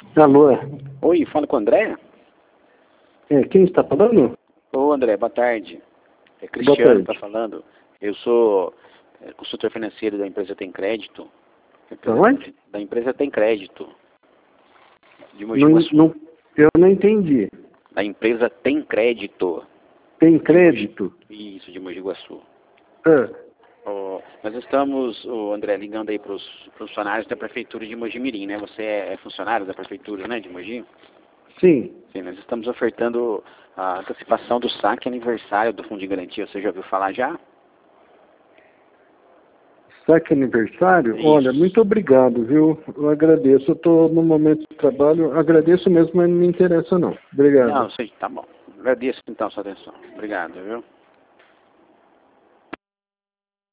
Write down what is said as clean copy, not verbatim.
Alô? Oi, fala com o André? Quem está falando? Ô André, boa tarde. É Boa Cristiano que tarde. está falando. Eu sou consultor financeiro da empresa Tem Crédito. Da onde? Da empresa Tem Crédito. De Mogi Não, Guaçu. eu não entendi. Da empresa Tem Crédito. Tem crédito? Isso, de Mogi Guaçu. Ah, Nós estamos, André, ligando aí para os funcionários da Prefeitura de Mogi Mirim, né? Você é funcionário da Prefeitura, né, de Mogi? sim. Sim, nós estamos ofertando a antecipação do saque aniversário do Fundo de Garantia. Você já ouviu falar já? Saque aniversário? Isso. Olha, muito obrigado, viu? Eu agradeço. Eu estou no momento de trabalho. Agradeço mesmo, mas não me interessa não. Obrigado. Não, sim, tá bom. Agradeço então a sua atenção. Obrigado, viu?